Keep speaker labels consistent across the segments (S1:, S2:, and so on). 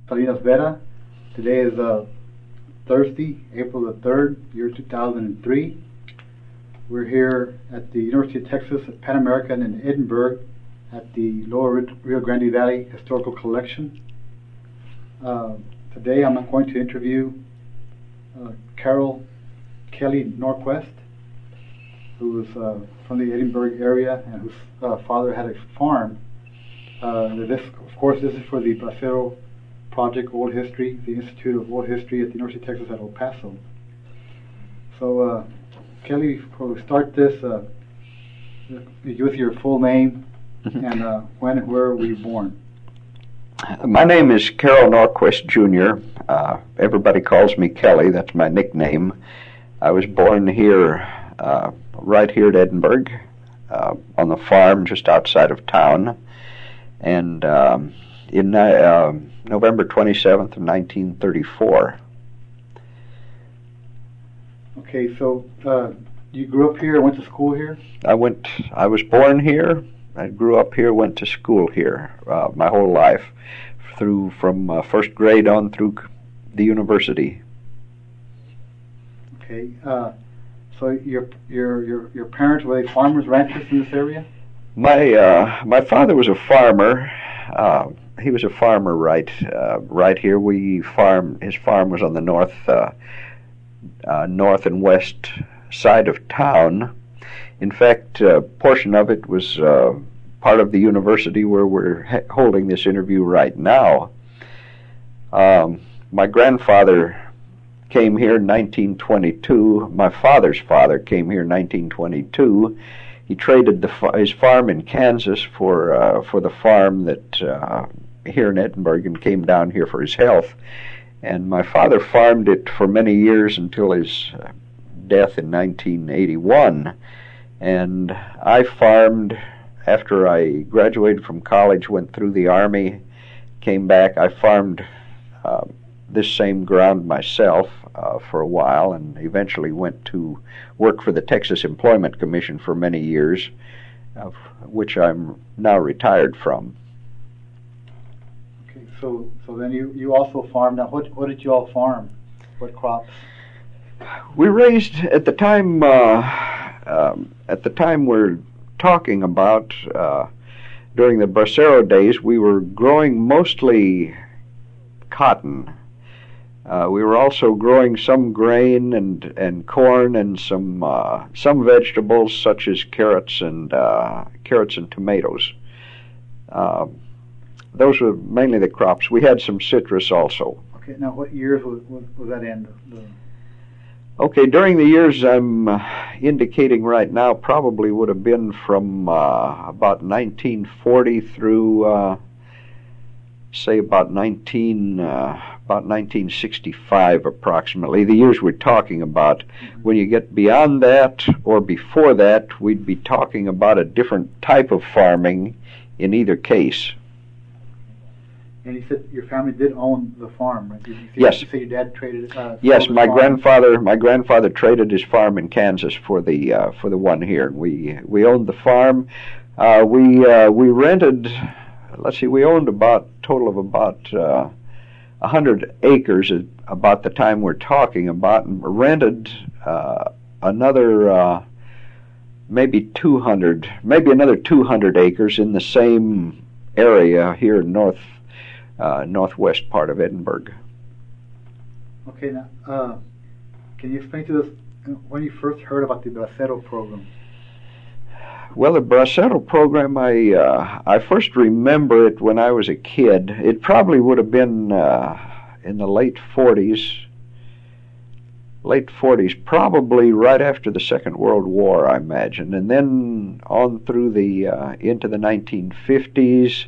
S1: Salinas Vera. Today is Thursday, April the 3rd, year 2003. We're here at the University of Texas at Pan American in Edinburgh at the Lower Rio Grande Valley Historical Collection. Today I'm going to interview Carol Kelly Norquist, who was from the Edinburgh area and whose father had a farm. This is for the Bracero Project Old History, the Institute of Old History at the University of Texas at El Paso. So, Kelly, before we start this, give us your full name and when and where were you born?
S2: My name is Carol Norquist, Jr. Everybody calls me Kelly. That's my nickname. I was born here, right here at Edinburgh, on the farm just outside of town, and in November 27th of 1934.
S1: Okay, so you grew up here, went to school here?
S2: I was born here. I grew up here, went to school here my whole life, from first grade on through the university.
S1: Okay, so your parents, were they farmers, ranchers in this area?
S2: My father was a farmer. He was a farmer right here. His farm was on the north and west side of town. In fact, a portion of it was part of the university where we're holding this interview right now. My grandfather came here in 1922. My father's father came here in 1922. He traded his farm in Kansas for the farm that here in Edinburgh, and came down here for his health. And my father farmed it for many years until his death in 1981. And I farmed after I graduated from college, went through the Army, came back. I farmed this same ground myself for a while, and eventually went to work for the Texas Employment Commission for many years, which I'm now retired from.
S1: Okay, so then you also farmed. Now, what did you all farm? What crops?
S2: We raised at the time we're talking about during the Bracero days, we were growing mostly cotton. We were also growing some grain and corn and some vegetables such as carrots and tomatoes. Those were mainly the crops. We had some citrus also.
S1: Okay, now what years was that in?
S2: Okay, during the years I'm indicating right now probably would have been from about 1940 through say about 1965 approximately, the years we're talking about. Mm-hmm. When you get beyond that or before that, we'd be talking about a different type of farming in either case.
S1: And you said your family did own the farm, right?
S2: Yes.
S1: You say your dad traded it?
S2: Yes, my grandfather traded his farm in Kansas for the one here. We owned the farm. We rented. Let's see, we owned a total of about 100 acres at about the time we're talking about, and rented another maybe another 200 acres in the same area here in northwest part of Edinburgh.
S1: Okay, now can you explain to us when you first heard about the Bracero program?
S2: Well, the Bracero program, I first remember it when I was a kid. It probably would have been in the late 40s, probably right after the Second World War, I imagine, and then on through into the 1950s.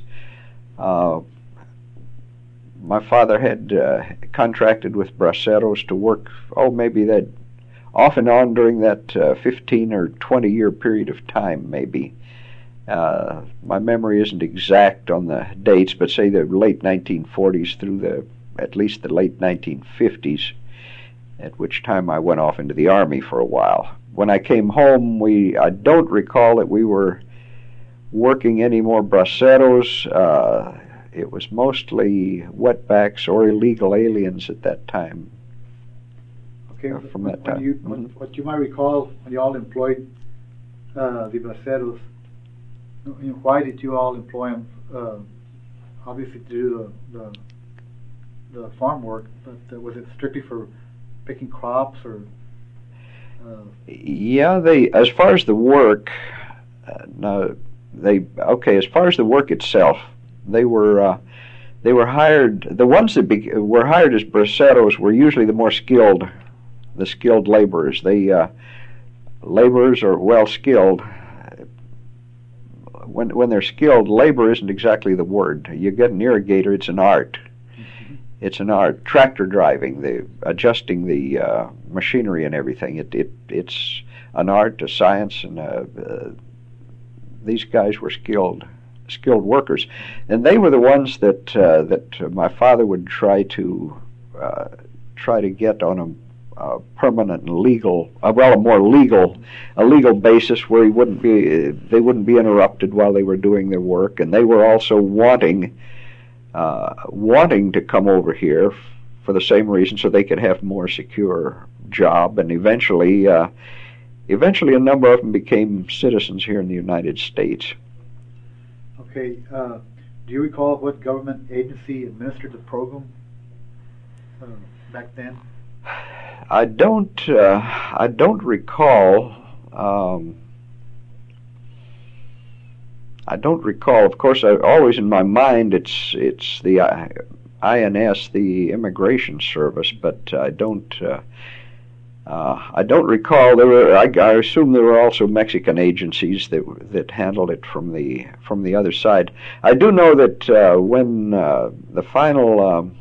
S2: My father had contracted with Braceros to work, maybe that off and on during that 15 or 20 year period of time, maybe. My memory isn't exact on the dates, but say the late 1940s through at least the late 1950s, at which time I went off into the Army for a while. When I came home, I don't recall that we were working any more Braceros. mostly wetbacks or illegal aliens at that time.
S1: Okay,
S2: From that time.
S1: What you might recall when you all employed the braceros, why did you all employ them? Obviously to do the farm work, but was it strictly for picking crops or?
S2: Yeah, as far as the work, as far as the work itself, they were hired. The ones that were hired as braceros were usually the more skilled, laborers. Laborers are well skilled. When they're skilled, labor isn't exactly the word. You get an irrigator, it's an art. Mm-hmm. It's an art. Tractor driving, adjusting the machinery and everything. It's an art, a science, and these guys were skilled workers, and they were the ones that my father would try to get on a permanent and legal, a legal basis where they wouldn't be interrupted while they were doing their work, and they were also wanting to come over here for the same reason, so they could have more secure job, and eventually a number of them became citizens here in the United States.
S1: Okay, do you recall what government agency administered the program back then?
S2: I don't recall. I don't recall. Of course, always in my mind it's the INS, the Immigration Service, but I don't recall. I assume there were also Mexican agencies that handled it from the other side. I do know that when the final.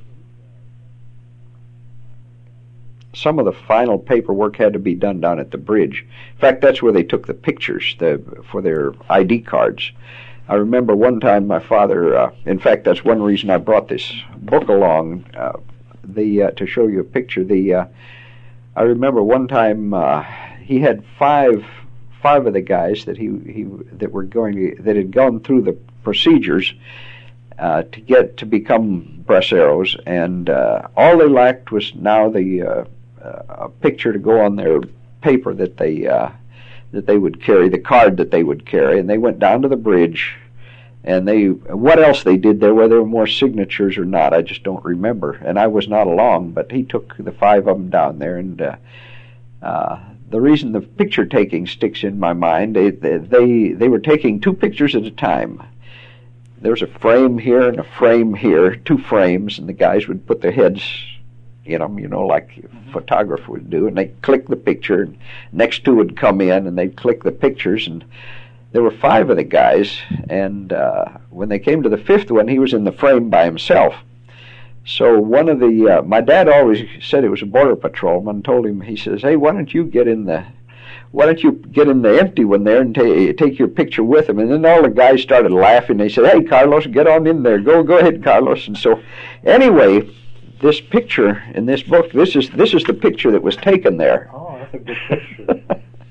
S2: Some of the final paperwork had to be done down at the bridge. In fact, that's where they took the pictures for their ID cards. I remember one time my father, in fact, that's one reason I brought this book along, to show you a picture. I remember one time he had five of the guys that that had gone through the procedures to become braceros, and all they lacked was now a picture to go on their paper that they would carry, the card that they would carry, and they went down to the bridge, and what else they did there, whether there were more signatures or not, I just don't remember, and I was not along, but he took the five of them down there, and the reason the picture taking sticks in my mind, they were taking two pictures at a time. There was a frame here and a frame here, two frames, and the guys would put their heads in them, like a photographer would do, and they'd click the picture, and next two would come in, and they'd click the pictures, and there were five of the guys, and when they came to the fifth one, he was in the frame by himself. So one of my dad always said it was a border patrolman, told him, he says, hey, why don't you get in the empty one there and take your picture with him? And then all the guys started laughing. They said, hey, Carlos, get on in there. Go ahead, Carlos. And so anyway, this picture in this book, this is the picture that was taken there.
S1: Oh, that's a good picture.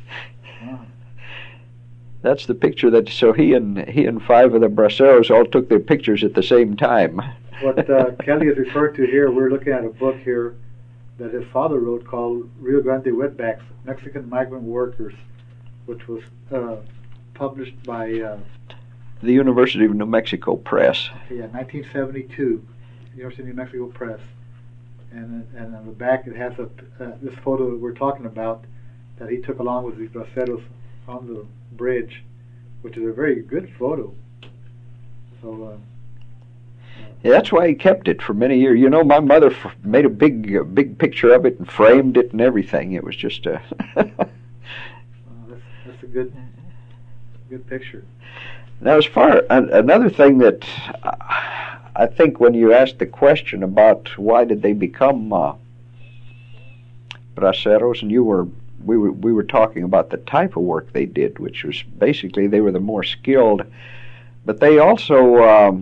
S2: That's the picture so he and five of the braceros all took their pictures at the same time.
S1: What Kelly is referred to here, we're looking at a book here that his father wrote called Rio Grande Wetbacks, Mexican Migrant Workers, which was published by
S2: the University of New Mexico Press.
S1: Yeah, 1972, University of New Mexico Press. And on the back it has this photo that we're talking about that he took along with these braceros on the bridge, which is a very good photo. So
S2: yeah, that's why he kept it for many years. My mother made a big picture of it and framed it and everything. It was just a
S1: that's a good picture.
S2: Now, another thing that I think when you asked the question about why did they become braceros, and we were talking about the type of work they did, which was basically they were the more skilled, but they also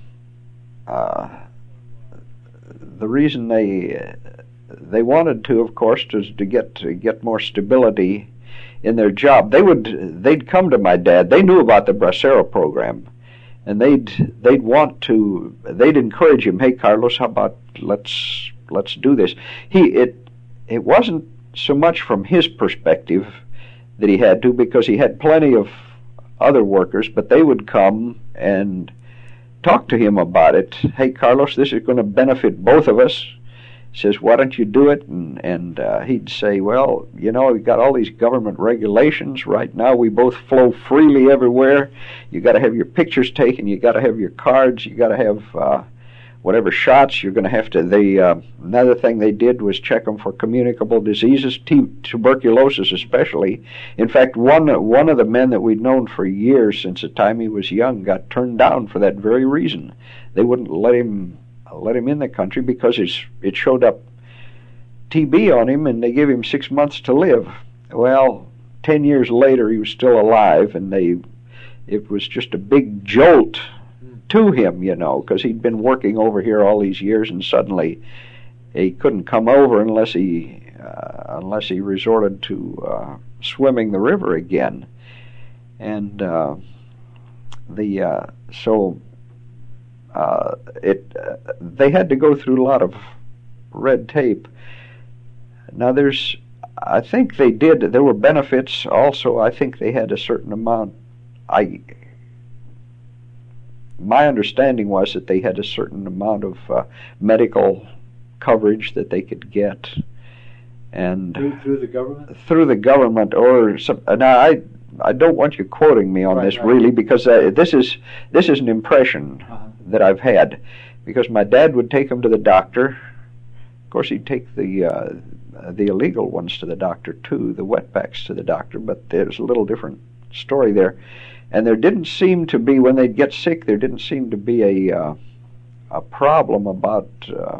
S2: the reason they wanted to, of course, was to get more stability in their job. They'd come to my dad. They knew about the bracero program, and they'd encourage him. Hey, Carlos, how about let's do this? It wasn't so much from his perspective that he had to, because he had plenty of other workers, but they would come and talk to him about it. Hey, Carlos, this is going to benefit both of us. He says, why don't you do it? And he'd say, well, we've got all these government regulations. Right now we both flow freely everywhere. You got to have your pictures taken. You got to have your cards. You got to have whatever shots you're going to have to. Another thing they did was check them for communicable diseases, tuberculosis especially. In fact, one of the men that we'd known for years, since the time he was young, got turned down for that very reason. They wouldn't let him in the country because it showed up TB on him, and they gave him 6 months to live. Well, 10 years later, he was still alive, and it was just a big jolt to him, because he'd been working over here all these years, and suddenly he couldn't come over unless he resorted to swimming the river again. And they had to go through a lot of red tape. Now I think there were benefits also. I think they had a certain amount. My understanding was that they had a certain amount of medical coverage that they could get, and
S1: through the government.
S2: Through the government, or some. Now I don't want you quoting me on this really, because this is an impression that I've had, because my dad would take him to the doctor. Of course, he'd take the illegal ones to the doctor too, the wetbacks to the doctor, but there's a little different story there. And there didn't seem to be, when they'd get sick, there didn't seem to be a problem about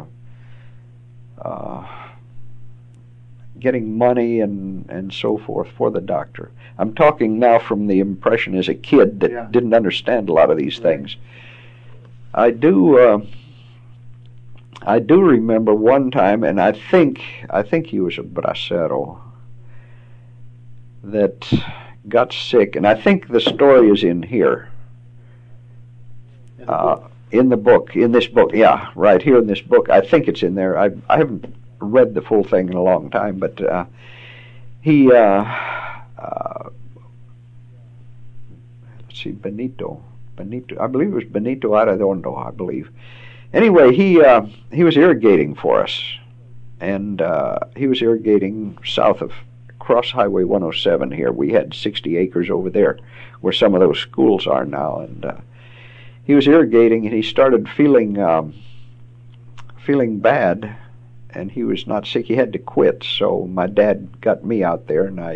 S2: getting money and so forth for the doctor. I'm talking now from the impression as a kid that didn't understand a lot of these things. I do remember one time, and I think he was a bracero that got sick, and I think the story is in here. In this book, yeah, right here in this book. I think it's in there. I haven't read the full thing in a long time, but he, let's see, Benito, I believe it was Benito Arredondo, I believe. Anyway, he was irrigating for us, and he was irrigating south of Cross Highway 107 here. We had 60 acres over there where some of those schools are now, and he was irrigating, and he started feeling bad, and he was not sick. He had to quit, so my dad got me out there, and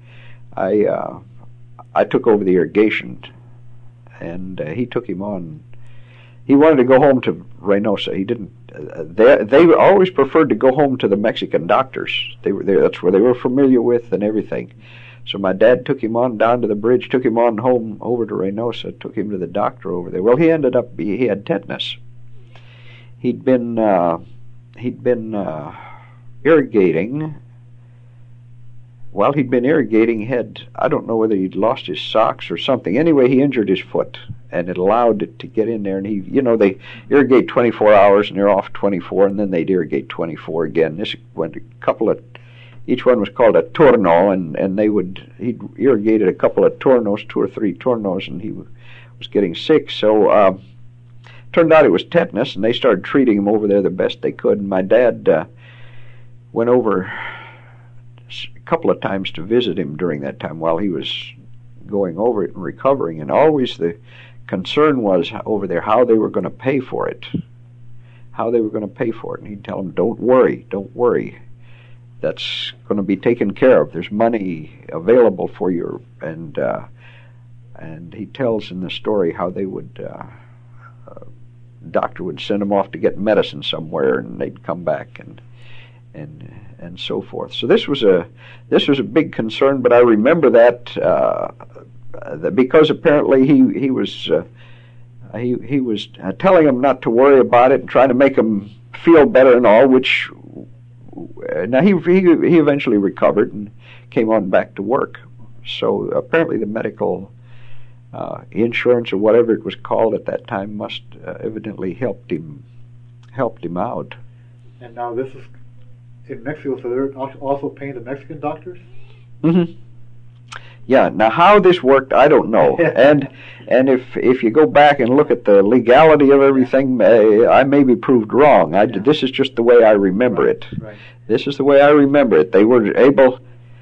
S2: I took over the irrigation, and he took him on. He wanted to go home to Reynosa. He didn't. They always preferred to go home to the Mexican doctors. They were there. That's where they were familiar with and everything. So my dad took him on down to the bridge, took him on home over to Reynosa, took him to the doctor over there. Well, he had tetanus. He'd been irrigating. While he'd been irrigating, I don't know whether he'd lost his socks or something. Anyway, he injured his foot, and it allowed it to get in there. And they irrigate 24 hours, and they're off 24, and then they'd irrigate 24 again. This went each one was called a turno, and he'd irrigated a couple of turnos, 2 or 3 turnos, and he was getting sick. So turned out it was tetanus, and they started treating him over there the best they could. And my dad went over a couple of times to visit him during that time while he was going over it and recovering, and always the concern was over there how they were going to pay for it. And he'd tell them, don't worry, that's going to be taken care of. There's money available for you. And he tells in the story how they would, doctor would send them off to get medicine somewhere, and they'd come back and so forth. So this was a big concern. But I remember that because apparently he was telling them not to worry about it and trying to make them feel better and all, which. Now he eventually recovered and came on back to work. So apparently the medical Insurance or whatever it was called at that time must evidently helped him out.
S1: And now this is in Mexico, so they're also paying the Mexican doctors?
S2: Mm-hmm. Yeah. Now, how this worked, I don't know. and if you go back and look at the legality of everything, I may be proved wrong. This is just the way I remember it.
S1: Right.
S2: This is the way I remember it. They were able.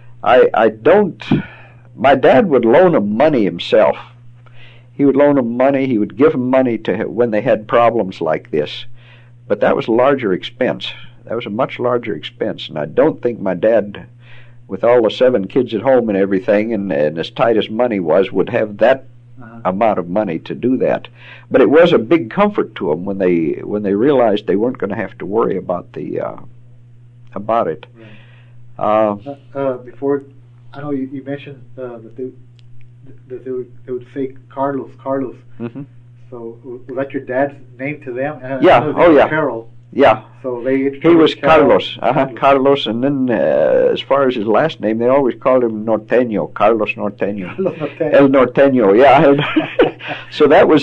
S2: My dad would loan them money himself. He would loan them money. He would give them money to when they had problems like this. But that was a larger expense. That was a much larger expense, and I don't think my dad, with all the 7 kids at home and everything, and as tight as money was, would have that amount of money to do that. But it was a big comfort to them when they realized they weren't going to have to worry about about it.
S1: Right. Before, I know you mentioned that they would say Carlos.
S2: Mm-hmm.
S1: So was that your dad's name to them?
S2: Yeah. Oh yeah.
S1: Carol.
S2: Yeah.
S1: So he
S2: was Carlos. Carlos, and then as far as his last name, they always called him Norteño, Carlos Norteño. El Norteño. Yeah. So that was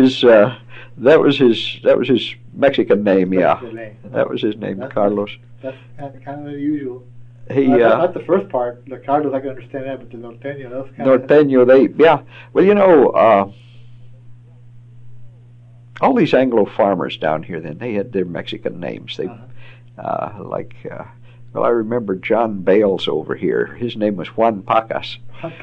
S2: his Mexican name. Yeah. That was his name, Carlos.
S1: That's kind of unusual.
S2: Not
S1: the first part, the Carlos, I can understand that, but the Norteño, that was kind of...
S2: Norteño, Well, all these Anglo farmers down here, then, they had their Mexican names. They, I remember John Bales over here. His name was Juan Pacas.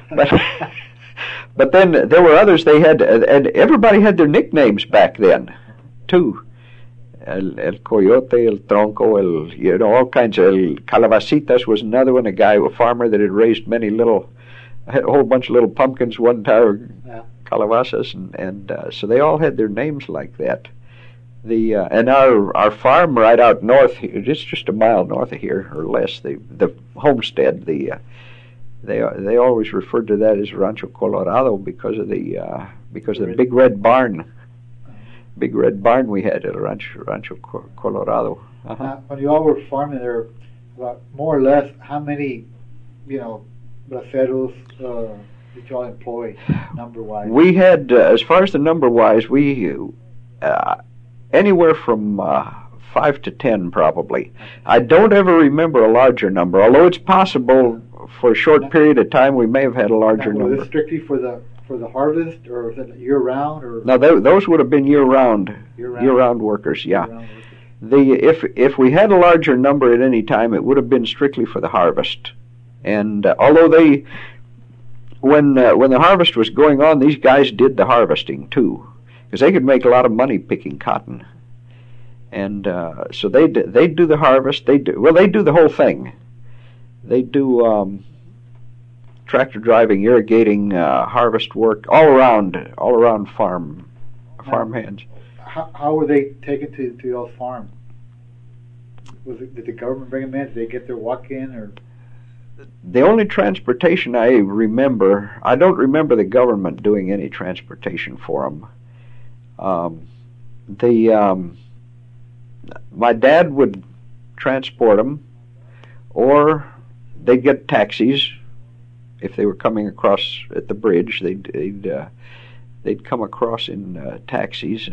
S2: But then there were others they had, and everybody had their nicknames back then, too. El Coyote, El Tronco, all kinds of... El Calabacitas was another one, a farmer that had raised had a whole bunch of little pumpkins one time, calabazas, and so they all had their names like that. And our farm right out north, it's just a mile north of here or less. The homestead, they always referred to that as Rancho Colorado because of the big red barn. Big red barn we had at Rancho Colorado.
S1: When you all were farming there, about more or less, how many, braceros did you all employ, number-wise?
S2: We had, as far as the number-wise, we anywhere from 5 to 10 probably. I don't ever remember a larger number, although it's possible for a short period of time we may have had a larger number.
S1: Was it strictly for the harvest, or was it year-round? Or
S2: no, those would have been year-round workers. Yeah. If we had a larger number at any time, it would have been strictly for the harvest. And although when the harvest was going on, these guys did the harvesting too, because they could make a lot of money picking cotton. And so they do the harvest. They do the whole thing. They do tractor driving, irrigating, harvest work, all around farm hands.
S1: How were they taken to y'all's farm? Did the government bring them in? Did they get their walk-in, or?
S2: The only transportation I remember, I don't remember the government doing any transportation for them. My dad would transport them, or they'd get taxis. If they were coming across at the bridge, they'd come across in taxis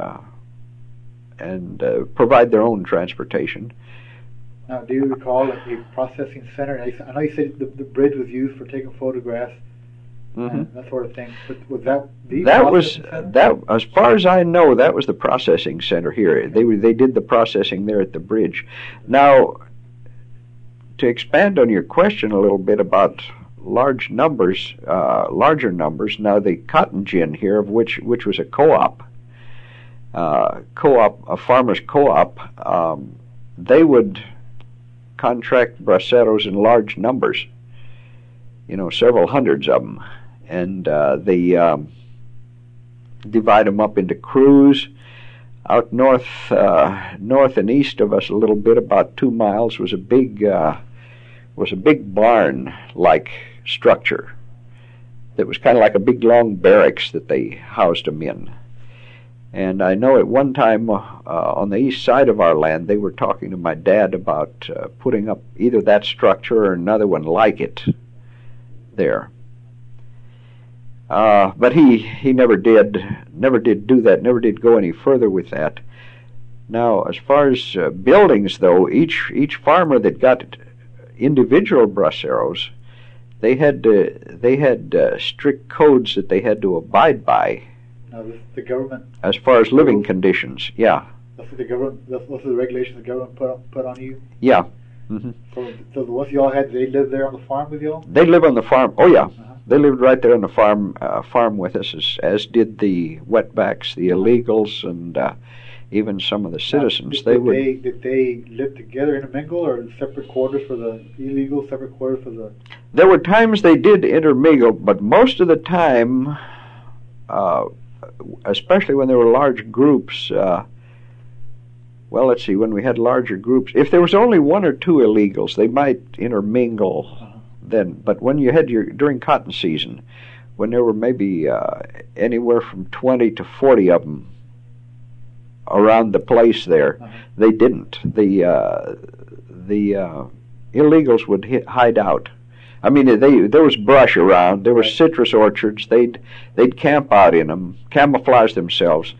S2: and provide their own transportation.
S1: Now, do you recall a processing center? I know you said the bridge was used for taking photographs and that sort of thing. But was that the processing center?
S2: As far as I know, that was the processing center here. They did the processing there at the bridge. Now, to expand on your question a little bit about larger numbers. Now, the cotton gin here, of which was a co-op, a farmers' co-op, they would contract braceros in large numbers, several hundreds of them, and they divide them up into crews. Out north and east of us a little bit, about 2 miles, was a big barn-like structure that was kind of like a big long barracks that they housed them in. And I know at one time on the east side of our land, they were talking to my dad about putting up either that structure or another one like it there. But he never did do that, never did go any further with that. Now, as far as buildings, though, each farmer that got individual braceros, they had strict codes that they had to abide by.
S1: Now, this is the government.
S2: As far as living conditions, yeah.
S1: That's what the government. That's the regulations the government put on you.
S2: Yeah. Mm-hmm.
S1: So the ones y'all had, they lived there on the farm with y'all?
S2: They live on the farm. Oh yeah,
S1: Uh-huh.
S2: they lived right there on the farm with us, as did the wetbacks, the illegals, and even some of the citizens.
S1: Now, did they live together, intermingle, or separate quarters for the illegals, separate quarters for the?
S2: There were times they did intermingle, but most of the time, especially when there were large groups. Well, let's see, when we had larger groups, if there was only one or two illegals, they might intermingle then. But when you had during cotton season, when there were maybe anywhere from 20 to 40 of them around the place there, they didn't. The illegals would hide out. I mean, there was brush around, there were citrus orchards, they'd camp out in them, camouflage themselves.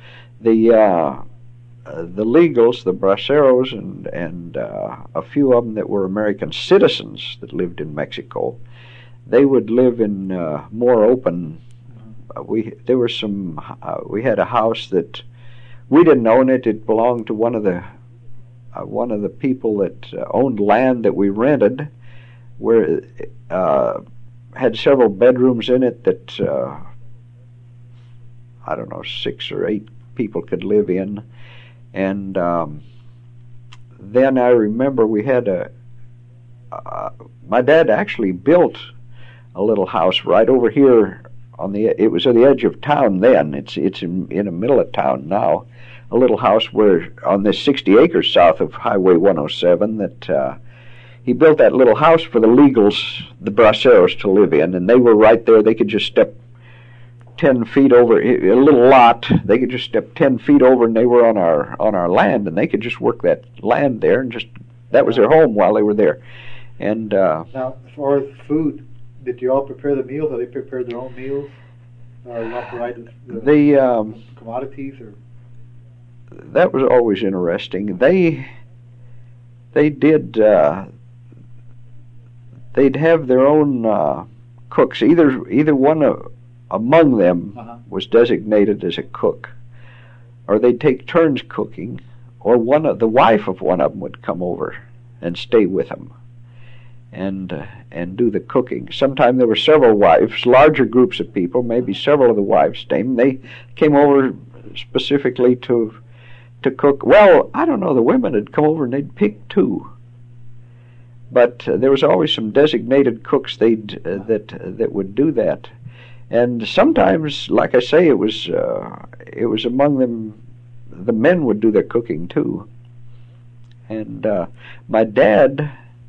S2: The legals, the braceros, and a few of them that were American citizens that lived in Mexico, they would live in more open. We had a house that we didn't own it. It belonged to one of the people that owned land that we rented, where had several bedrooms in it that I don't know, 6 or 8 people could live in. And then I remember we had my dad actually built a little house right over here it was at the edge of town then. It's in the middle of town now. A little house where on this 60 acres south of Highway 107 that he built that little house for the legals, the braceros, to live in, and they were right there. They could just step 10 feet over a little lot. They could just step 10 feet over, and they were on our land, and they could just work that land there, and just that was their home while they were there. And
S1: now, as far as food, did you all prepare the meals, or they prepared their own meals, or you all provided the commodities, or?
S2: That was always interesting. They did. They'd have their own cooks. Either one among them was designated as a cook, or they'd take turns cooking, or the wife of one of them would come over and stay with them and do the cooking. Sometimes there were several wives, larger groups of people, maybe several of the wives came. They came over specifically to cook. Well, I don't know, the women had come over and they'd pick 2. But there was always some designated cooks that would do that. And sometimes, like I say, it was among them. The men would do their cooking too. And my dad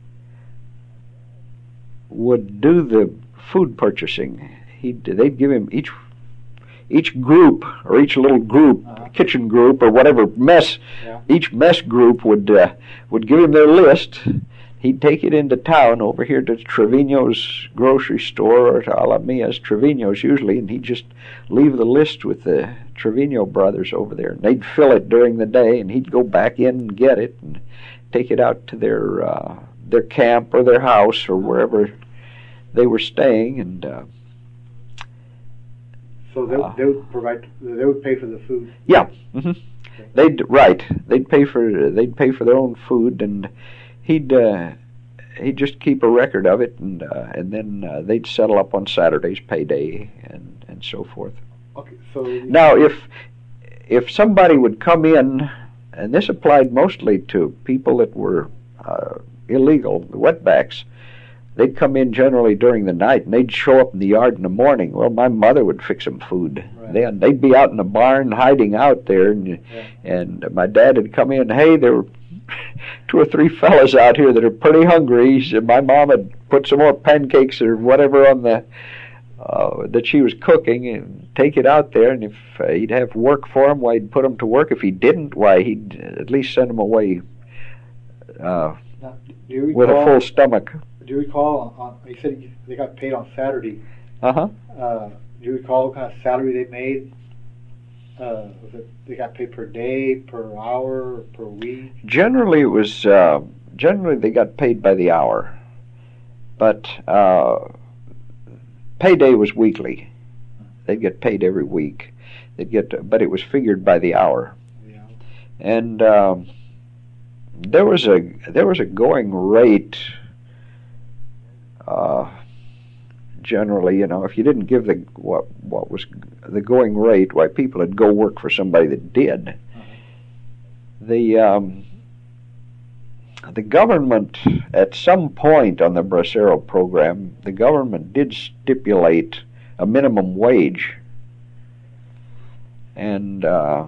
S2: would do the food purchasing. They'd give him each group, or each little group, kitchen group or whatever mess.
S1: Yeah.
S2: Each mess group would give him their list. He'd take it into town over here to Trevino's grocery store, or to Alamia's, Trevino's usually, and he'd just leave the list with the Trevino brothers over there. And they'd fill it during the day, and he'd go back in and get it and take it out to their camp or their house or wherever they were staying. And
S1: so they would provide. They would pay for the food.
S2: Yeah. Mm-hmm. Okay. They'd pay for their own food, and he'd just keep a record of it, and then they'd settle up on Saturday's payday and so forth.
S1: Okay, so
S2: now if somebody would come in, and this applied mostly to people that were illegal, the wetbacks, they'd come in generally during the night, and they'd show up in the yard in the morning. Well, my mother would fix them food.
S1: Right.
S2: Then they'd be out in the barn hiding out there, and my dad would come in. Hey, there were 2 or 3 fellas out here that are pretty hungry. My mom had put some more pancakes or whatever on the that she was cooking, and take it out there. And if he'd have work for him, why, he'd put them to work. If he didn't, why, he'd at least send them away with a full stomach.
S1: Do you recall? You said they got paid on Saturday.
S2: Uh-huh.
S1: Do you recall what kind of salary they made? Was it they got paid per day, per hour, or per week?
S2: Generally, it was generally they got paid by the hour, but payday was weekly. They'd get paid every week. But it was figured by the hour. Yeah. And there was a going rate. Generally, if you didn't give what was the going rate, why people would go work for somebody that did. Uh-huh. The government, at some point on the Bracero program, the government did stipulate a minimum wage, and that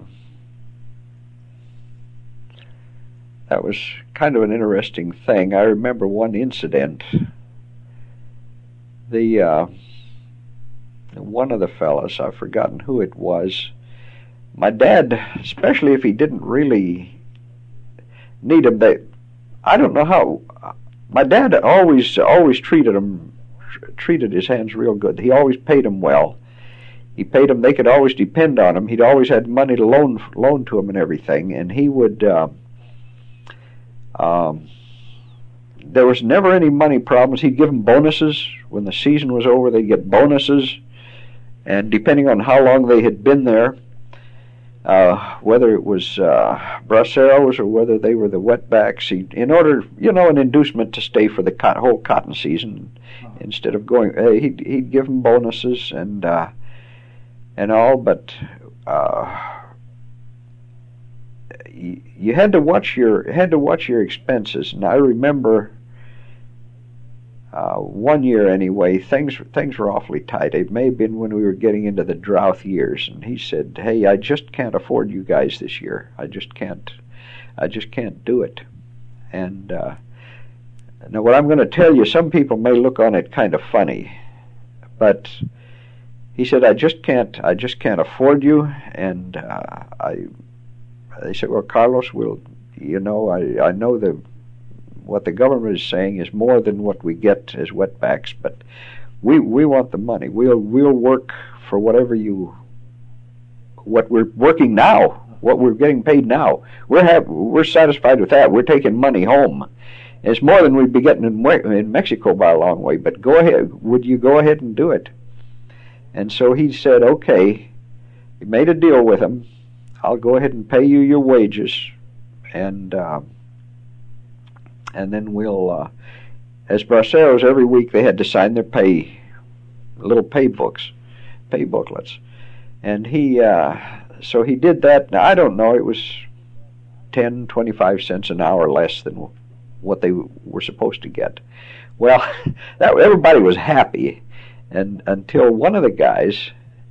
S2: was kind of an interesting thing. I remember one incident. One of the fellows, I've forgotten who it was, my dad, especially if he didn't really need him, I don't know how, my dad always treated his hands real good. He always paid them well. He paid them, they could always depend on him. He'd always had money to loan to him and everything, and he would, there was never any money problems. He'd give them bonuses. When the season was over, they'd get bonuses. And depending on how long they had been there, whether it was braceros or whether they were the wetbacks, in order, an inducement to stay for the whole cotton season, instead of going, he'd give them bonuses and all, but you had to watch your expenses. And I remember one year anyway, things were awfully tight. It may have been when we were getting into the drought years, and he said, "Hey, I just can't afford you guys this year. I just can't do it." And now, what I'm going to tell you, some people may look on it kind of funny, but he said, "I just can't afford you." And they said, "Well, Carlos, I know what the government is saying is more than what we get as wetbacks, but we want the money. We'll work for what we're working now, what we're getting paid now. We're satisfied with that. We're taking money home. It's more than we'd be getting in Mexico by a long way, but go ahead. Would you go ahead and do it?" And so he said, "Okay." He made a deal with him. "I'll go ahead and pay you your wages, and then we'll, as braceros, every week they had to sign their little pay booklets. And so he did that. Now, I don't know, it was 10, 25 cents an hour less than what they were supposed to get. Well, everybody was happy, and until one of the guys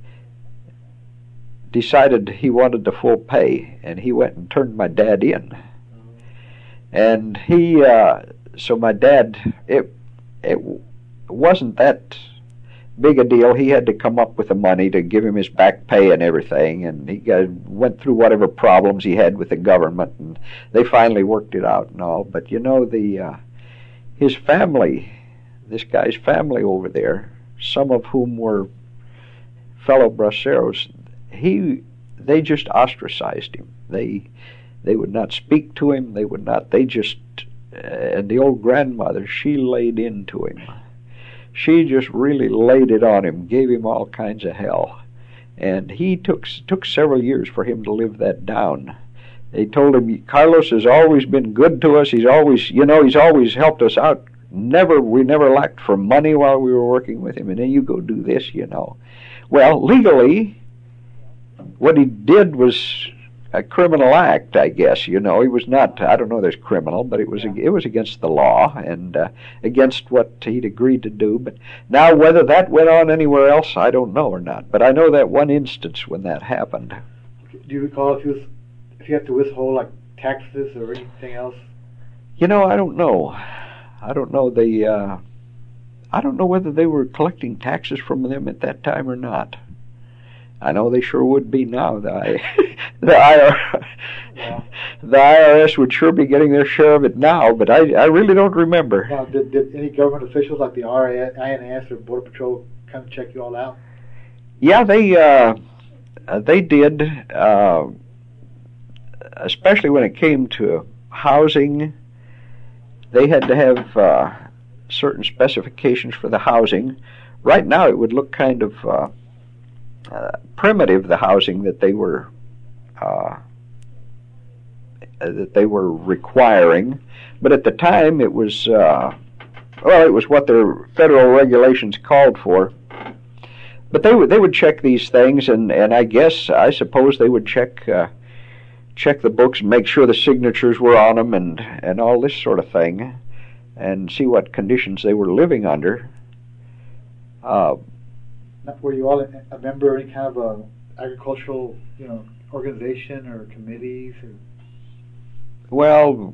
S2: decided he wanted the full pay, and he went and turned my dad in. And so my dad, it wasn't that big a deal. He had to come up with the money to give him his back pay and everything, and he went through whatever problems he had with the government, and they finally worked it out and all. But his family, this guy's family over there, some of whom were fellow braceros, they just ostracized him. They would not speak to him. And the old grandmother, she laid into him. She just really laid it on him, gave him all kinds of hell. And he took several years for him to live that down. They told him, "Carlos has always been good to us. He's always helped us out. We never lacked for money while we were working with him. And then you go do this, Well, legally, what he did was a criminal act, I guess. He was not, I don't know there's criminal, but it was against the law and against what he'd agreed to do. But now whether that went on anywhere else, I don't know or not. But I know that one instance when that happened.
S1: Do you recall if you have to withhold like taxes or anything else?
S2: I don't know. I don't know I don't know whether they were collecting taxes from them at that time or not. I know they sure would be now. The IRS would sure be getting their share of it now, but I really don't remember.
S1: Now, did any government officials like the INS or Border Patrol come check you all out?
S2: Yeah, they did, especially when it came to housing. They had to have certain specifications for the housing. Right now, it would look kind of primitive, the housing that they were requiring, but at the time it was it was what their federal regulations called for. But they would check these things, and I suppose they would check the books and make sure the signatures were on them, and all this sort of thing, and see what conditions they were living under.
S1: Were you all a member of any kind of a agricultural, organization or committees? Or?
S2: Well,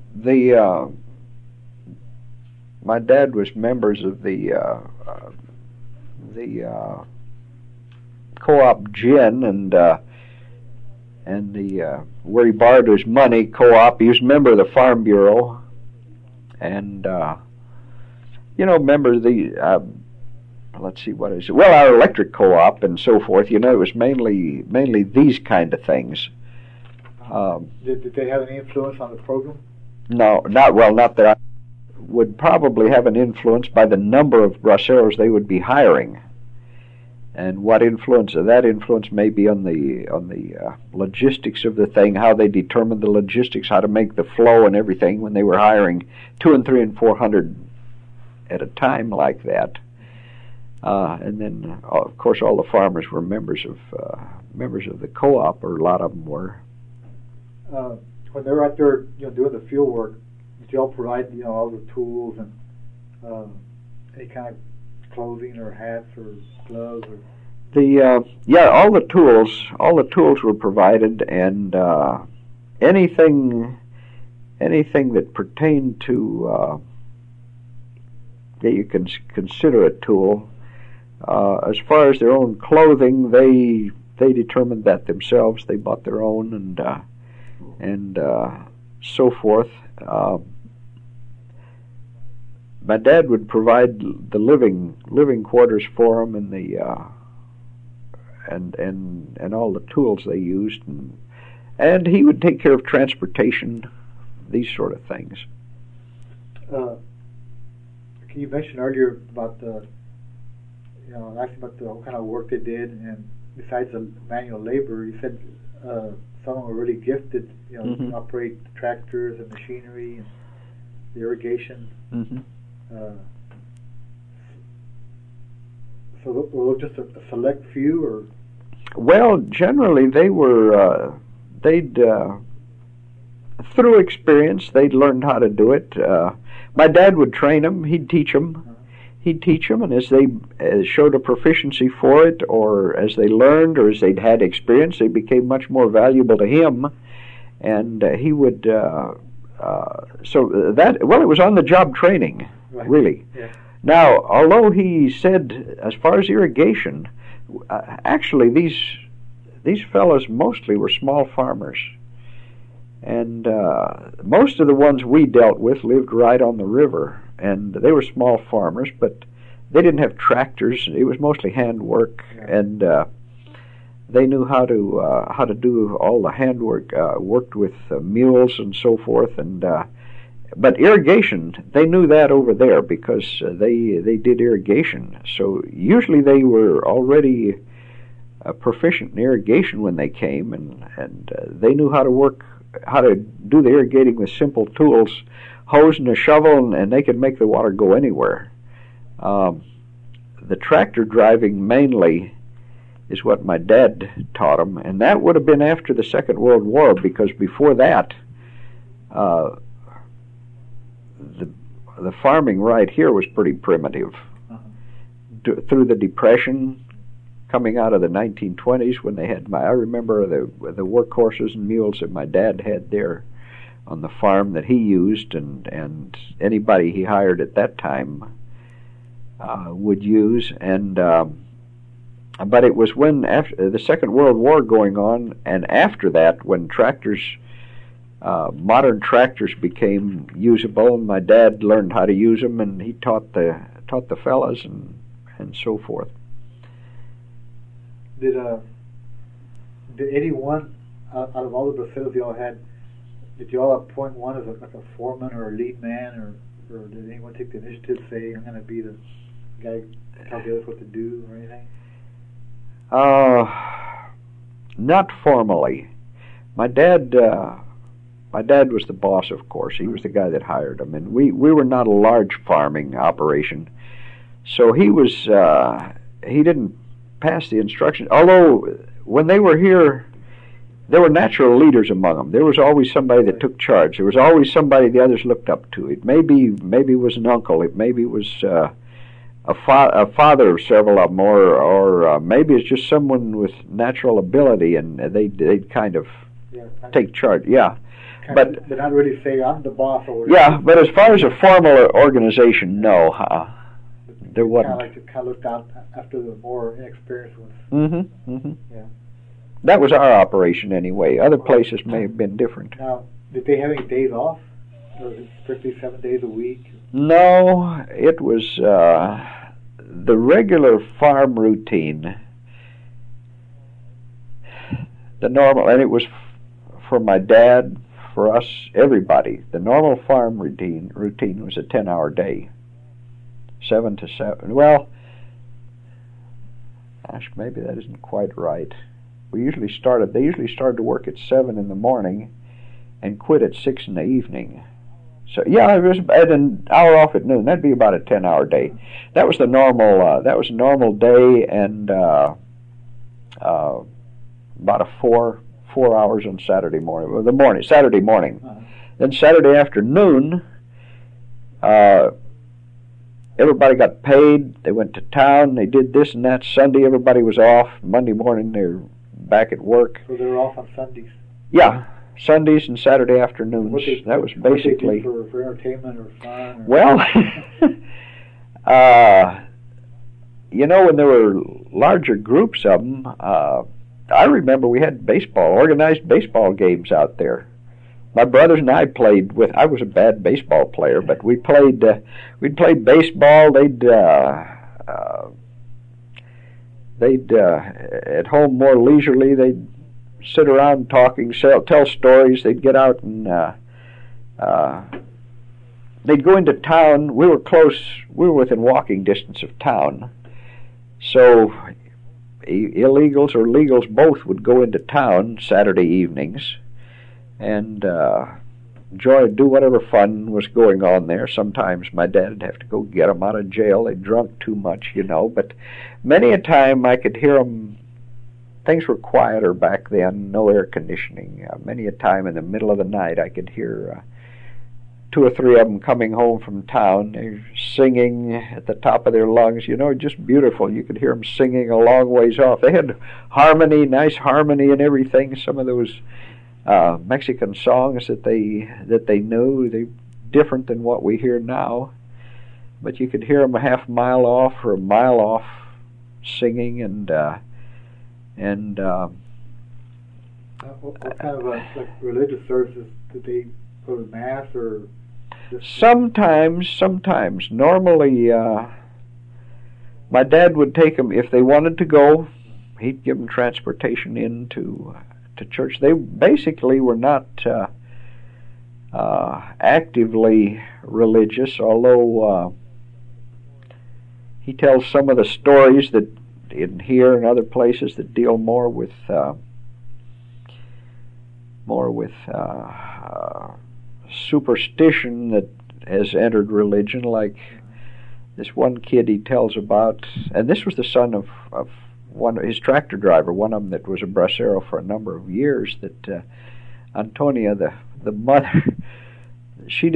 S2: my dad was members of the co-op gin and the where he borrowed his money co-op. He was a member of the Farm Bureau, and member of the let's see, what is it? Well, our electric co-op and so forth. It was mainly these kind of things.
S1: Did they have any influence on the program?
S2: No, not that I would probably have an influence by the number of braceros they would be hiring, and what influence that influence may be on the logistics of the thing, how they determined the logistics, how to make the flow and everything when they were hiring 200 and 300 and 400 at a time like that. And then, of course, all the farmers were members of the co-op, or a lot of them were.
S1: When they were out there, doing the field work, did you all provide, all the tools and any kind of clothing or hats or gloves? Or
S2: all the tools were provided, and anything that pertained to that you can consider a tool. As far as their own clothing, they determined that themselves. They bought their own and so forth. My dad would provide the living quarters for them, and the and all the tools they used, and he would take care of transportation, these sort of things.
S1: You mentioned earlier about asking about what kind of work they did, and besides the manual labor, you said some were really gifted,
S2: Mm-hmm.
S1: to operate tractors and machinery and the irrigation.
S2: Mm-hmm.
S1: So were those just a select few, or?
S2: Well, generally they were. They'd through experience they'd learned how to do it. My dad would train them. He'd teach them. He'd teach them, and as they showed a proficiency for it, or as they learned, or as they'd had experience, they became much more valuable to him. And he would, it was on-the-job training,
S1: right.
S2: Really.
S1: Yeah.
S2: Now, although he said, as far as irrigation, actually these fellows mostly were small farmers. And most of the ones we dealt with lived right on the river, and they were small farmers, but they didn't have tractors. It was mostly handwork,
S1: yeah.
S2: And they knew how to do all the handwork. Worked with mules and so forth, and but irrigation, they knew that over there because they did irrigation. So usually they were already proficient in irrigation when they came, and they knew how to do the irrigating with simple tools, hose and a shovel, and they could make the water go anywhere. The tractor driving mainly is what my dad taught them, and that would have been after the Second World War, because before that, the farming right here was pretty primitive. Uh-huh. Through the Depression, coming out of the 1920s, when they had I remember the workhorses and mules that my dad had there on the farm that he used, and anybody he hired at that time would use, and but it was when, after the Second World War going on, and after that, when modern tractors became usable, and my dad learned how to use them, and he taught the fellas and so forth.
S1: did anyone out of all the bacilos you all had, did you all appoint one as like a foreman or a lead man, or did anyone take the initiative to say, I'm going to be the guy to tell the others what to do or anything?
S2: Not formally. My dad was the boss, of course. He was the guy that hired them, and we were not a large farming operation, so he didn't pass the instructions. Although when they were here, there were natural leaders among them. There was always somebody that took charge. There was always somebody the others looked up to. It maybe it was an uncle. It maybe was a father of several of them, or maybe it's just someone with natural ability, and they'd kind of take charge. Yeah. But
S1: not really say I'm the boss or
S2: yeah, but as far as a formal organization, no, there wasn't.
S1: Kind of looked out after the more inexperienced ones.
S2: Mm-hmm. Mm-hmm.
S1: Yeah.
S2: That was our operation anyway. Other places may have been different.
S1: Now, did they have any days off? Or was it strictly 7 days a week?
S2: No, it was the regular farm routine. The normal, and it was for my dad, for us, everybody. The normal farm routine was a 10-hour day. 7 to 7. Well, gosh, maybe that isn't quite right. They usually started to work at 7 in the morning and quit at 6 in the evening. So yeah, it was at an hour off at noon. That'd be about a 10-hour day. That was the normal. That was a normal day, and about a 4 hours on Saturday morning. Saturday morning.
S1: Uh-huh.
S2: Then Saturday afternoon, everybody got paid. They went to town. They did this and that. Sunday, everybody was off. Monday morning, they were back at work.
S1: So they were off on Sundays?
S2: Yeah, Sundays and Saturday afternoons. That was basically...
S1: What they do for entertainment or fun? Or
S2: well, when there were larger groups of them, I remember we had organized baseball games out there. My brothers and I played with. I was a bad baseball player, but we'd play baseball. They'd at home more leisurely. They'd sit around talking, tell stories. They'd get out and they'd go into town. We were close. We were within walking distance of town, so illegals or legals both would go into town Saturday evenings and do whatever fun was going on there. Sometimes my dad would have to go get them out of jail. They drunk too much, but many a time I could hear them. Things were quieter back then, no air conditioning. Many a time in the middle of the night I could hear 2 or 3 of them coming home from town. They were singing at the top of their lungs, just beautiful. You could hear them singing a long ways off. They had harmony, nice harmony and everything. Some of those Mexican songs that they knew, they different than what we hear now. But you could hear them a half mile off or a mile off singing and
S1: what kind of like religious services did they go to mass or?
S2: Sometimes. Normally, my dad would take them if they wanted to go. He'd give them transportation into to church. They basically were not actively religious, although he tells some of the stories that in here and other places that deal more with superstition that has entered religion, like this one kid he tells about, and this was the son of his tractor driver, one of them that was a bracero for a number of years, that Antonia, the mother, she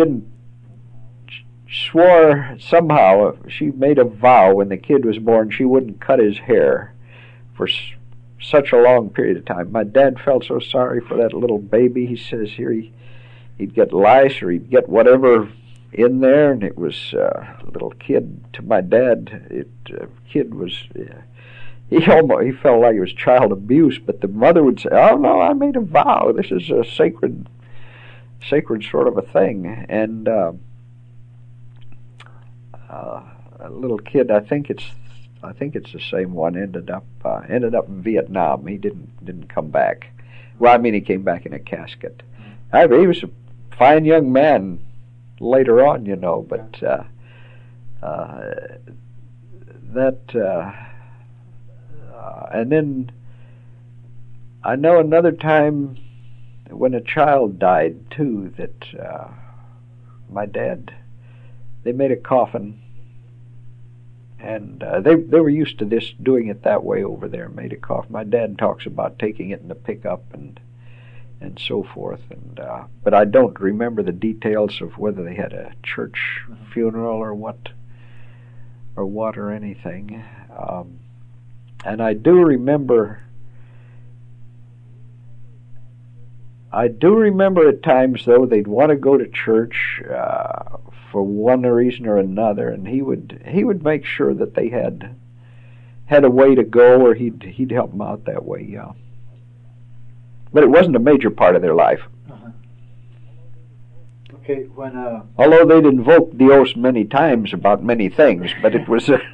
S2: swore somehow, she made a vow when the kid was born she wouldn't cut his hair for such a long period of time. My dad felt so sorry for that little baby. He says here he'd get lice or he'd get whatever in there, and it was a little kid. To my dad, kid was he felt like it was child abuse. But the mother would say, "Oh no, I made a vow. This is a sacred sort of a thing." And a little kid, I think it's I think it's the same one. Ended up in Vietnam. He didn't come back. Well, I mean, he came back in a casket. He was a fine young man later on, you know. But and then I know another time when a child died too. That my dad, they made a coffin. And they were used to this, doing it that way over there. Made a coffin. My dad talks about taking it in the pickup and so forth. And but I don't remember the details of whether they had a church funeral or what or anything. And I do remember at times though they'd want to go to church. For one reason or another, and he would make sure that they had a way to go, or he'd help them out that way. Yeah, but it wasn't a major part of their life.
S1: Okay, when
S2: although they'd invoked the oath many times about many things, but it was
S1: I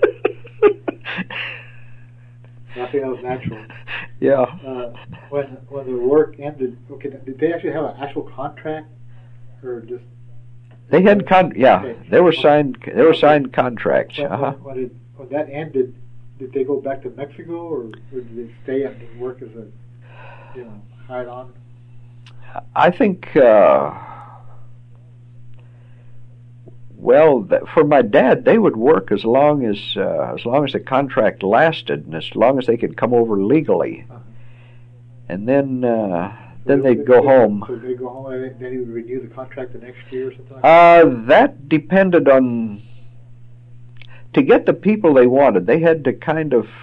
S1: think that was natural.
S2: Yeah.
S1: When the work ended, okay, did they actually have an actual contract, or just?
S2: They had They were signed contracts.
S1: When that ended, did they go back to Mexico, or did they stay and work as a hired on?
S2: I think. For my dad, they would work as long as the contract lasted, and as long as they could come over legally, and then they'd go home.
S1: So they'd go home, and then he would renew the contract the next year or something like that?
S2: That depended on... To get the people they wanted, they had to kind of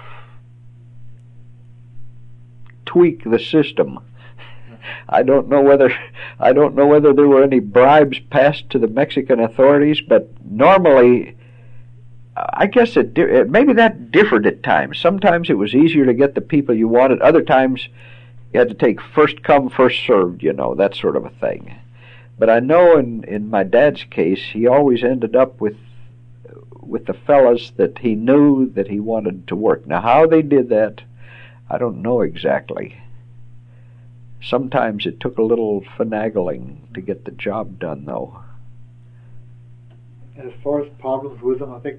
S2: tweak the system. I don't know whether there were any bribes passed to the Mexican authorities, but normally, I guess maybe that differed at times. Sometimes it was easier to get the people you wanted. Other times, you had to take first come, first served, that sort of a thing. But I know in my dad's case, he always ended up with the fellas that he knew that he wanted to work. Now, how they did that, I don't know exactly. Sometimes it took a little finagling to get the job done, though.
S1: And as far as problems with them, I think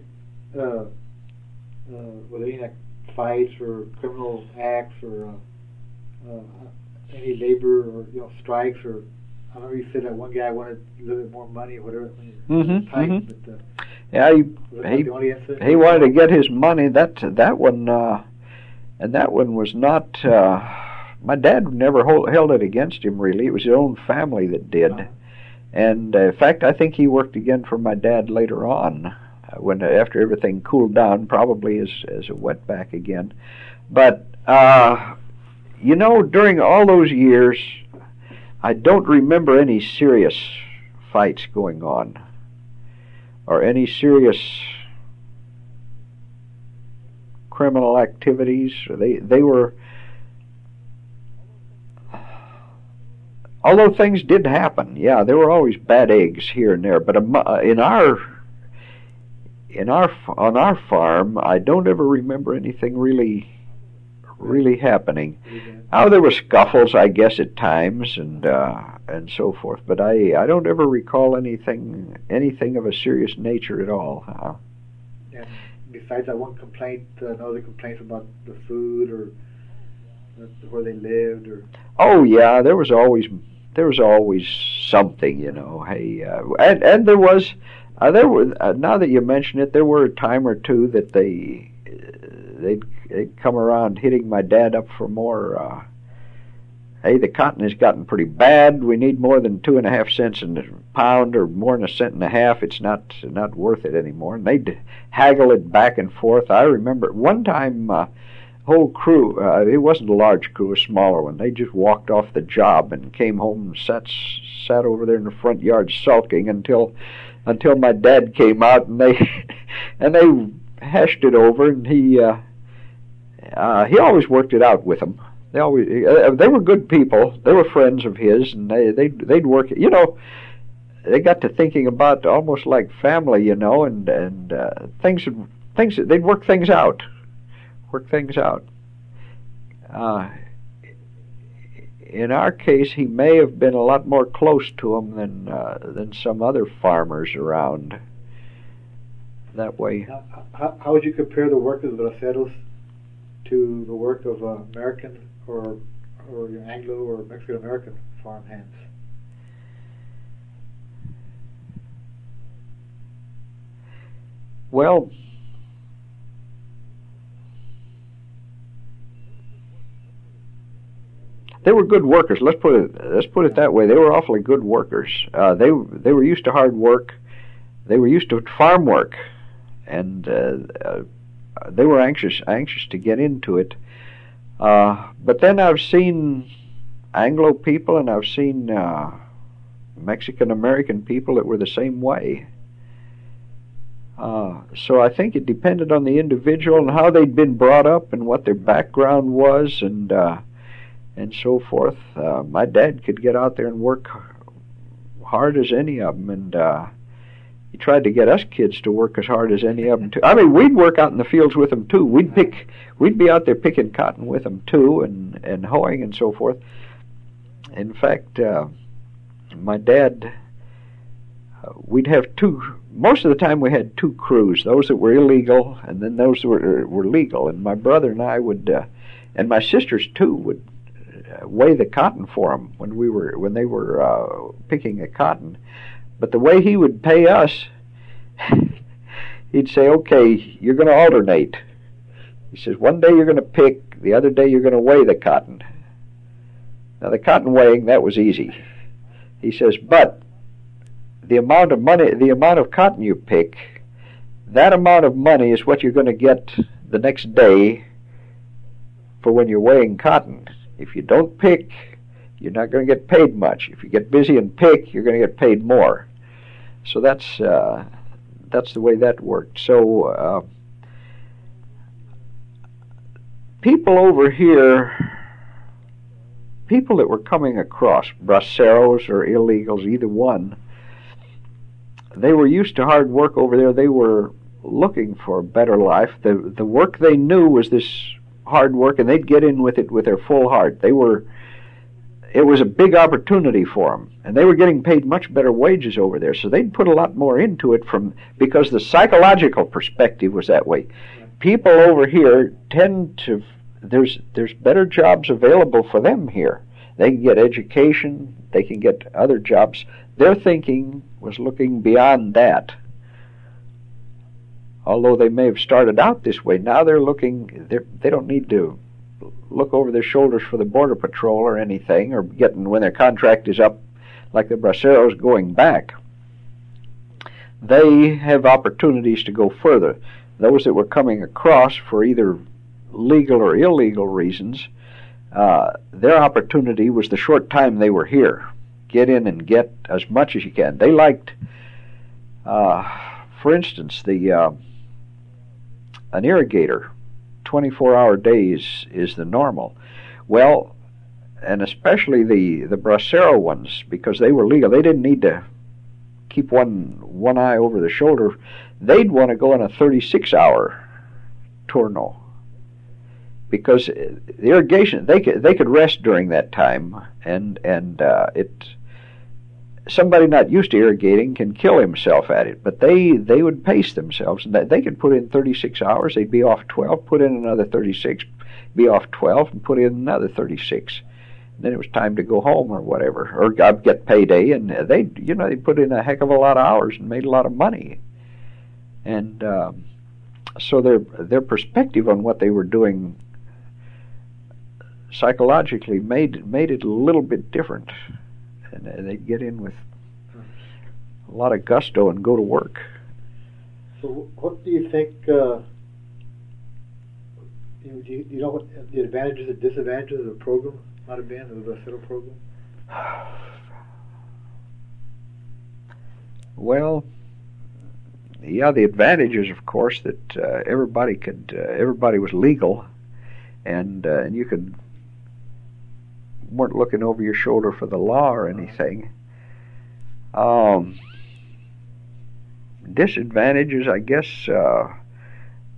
S1: with any fights or criminal acts or any labor or strikes, or I remember you said that one guy wanted a little bit more money or whatever. But,
S2: yeah, he wanted to get his money. That one, and that one was not. My dad never held it against him really. It was his own family that did. And in fact, I think he worked again for my dad later on, after everything cooled down, probably as a wetback again. But during all those years, I don't remember any serious fights going on, or any serious criminal activities. They were. Although things did happen, there were always bad eggs here and there. But on our farm, I don't ever remember anything really happening. Oh, there were scuffles, I guess, at times, and so forth. But I don't ever recall anything of a serious nature at all.
S1: And besides that one complaint, no other complaints about the food or where they lived, or.
S2: Oh yeah, there was always something, Hey, and there was. Now that you mention it, there were a time or two that they'd come around hitting my dad up for more. Hey, the cotton has gotten pretty bad. We need more than 2.5 cents a pound, or more than 1.5 cents. It's not worth it anymore. And they'd haggle it back and forth. I remember one time, whole crew. It wasn't a large crew, a smaller one. They just walked off the job and came home and sat over there in the front yard sulking until my dad came out, and they hashed it over, and he always worked it out with them. They were good people. They were friends of his, and they'd work it. They got to thinking about almost like family, and things they'd work things out. Work things out. In our case, he may have been a lot more close to them than some other farmers around. That way.
S1: How would you compare the work of the braceros to the work of American or Anglo or Mexican American farm hands?
S2: Well, they were good workers. Let's put it that way. They were awfully good workers. They were used to hard work. They were used to farm work, and they were anxious to get into it. But then I've seen Anglo people, and I've seen Mexican American people that were the same way. So I think it depended on the individual and how they'd been brought up and what their background was and so forth. My dad could get out there and work hard as any of them, and he tried to get us kids to work as hard as any of them too. I mean, we'd work out in the fields with them too. We'd be out there picking cotton with them too, and hoeing and so forth. In fact, my dad, we'd have most of the time we had two crews, those that were illegal and then those that were legal. And my brother and I would, and my sisters too, would weigh the cotton for them when they were picking the cotton. But the way he would pay us, he'd say, "Okay, you're going to alternate." He says, "One day you're going to pick, the other day you're going to weigh the cotton." Now the cotton weighing, that was easy. He says, "But the amount of money, the amount of cotton you pick, that amount of money is what you're going to get the next day for when you're weighing cotton. If you don't pick, you're not going to get paid much. If you get busy and pick, you're going to get paid more." So that's the way that worked. So people over here, people that were coming across, braceros or illegals, either one, they were used to hard work over there. They were looking for a better life. The work they knew was this hard work, and they'd get in with it with their full heart. It was a big opportunity for them, and they were getting paid much better wages over there, so they'd put a lot more into it because the psychological perspective was that way. People over here tend to, there's better jobs available for them here. They can get education, they can get other jobs. Their thinking was looking beyond that. Although they may have started out this way, now they're looking, they don't need to look over their shoulders for the Border Patrol or anything, or getting, when their contract is up, like the braceros going back. They have opportunities to go further. Those that were coming across for either legal or illegal reasons, their opportunity was the short time they were here. Get in and get as much as you can. They liked, for instance, an irrigator, 24-hour days is the normal. Well, and especially the bracero ones, because they were legal, they didn't need to keep one eye over the shoulder. They'd want to go on a 36-hour turno, because the irrigation, they could rest during that time, and somebody not used to irrigating can kill himself at it, but they would pace themselves, and they could put in 36 hours, they'd be off 12, put in another 36, be off 12, and put in another 36. And then it was time to go home or whatever, or get payday, and they put in a heck of a lot of hours and made a lot of money. And so their perspective on what they were doing psychologically made it a little bit different. And they'd get in with a lot of gusto and go to work.
S1: So what do you think, do you know what the advantages and disadvantages of the program might have been, of the bracero program?
S2: Well, yeah, the advantages, of course, that everybody was legal, and you weren't looking over your shoulder for the law or anything. Disadvantages, I guess,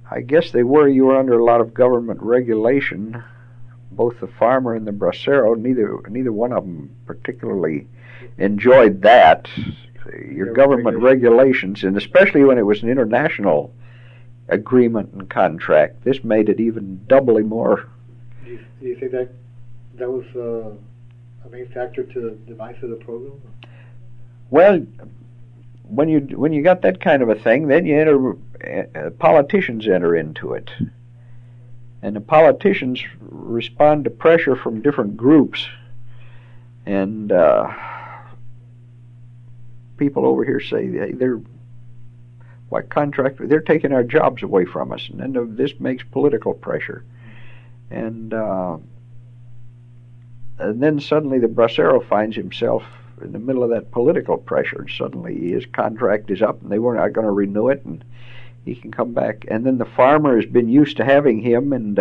S2: I guess they were. You were under a lot of government regulation. Both the farmer and the bracero, neither one of them particularly enjoyed that. Your government regulations, and especially when it was an international agreement and contract, this made it even doubly more.
S1: Do you think that was a main factor to the demise of the program?
S2: Well, when you got that kind of a thing, then you politicians enter into it, and the politicians respond to pressure from different groups, and people over here say they're taking our jobs away from us, and then this makes political pressure, and then suddenly the bracero finds himself in the middle of that political pressure. Suddenly his contract is up and they were not going to renew it, and he can come back. And then the farmer has been used to having him and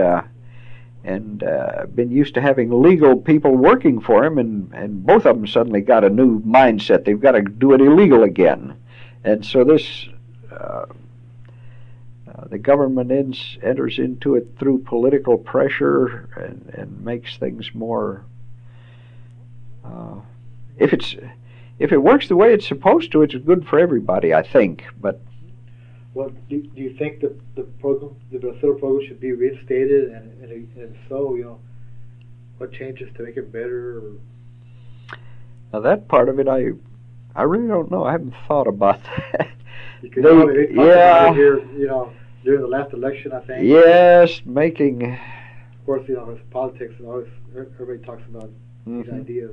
S2: been used to having legal people working for him, and both of them suddenly got a new mindset. They've got to do it illegal again. And so this the government enters into it through political pressure and makes things more if it works the way it's supposed to, it's good for everybody, I think. But
S1: well, do you think the program, the bracero program, should be reinstated? And if so, what changes to make it better? Or?
S2: Now that part of it, I really don't know. I haven't thought about that.
S1: Because they talked about it here, during the last election, I think.
S2: Yes, making.
S1: Of course, it's politics, and always everybody talks about these ideas.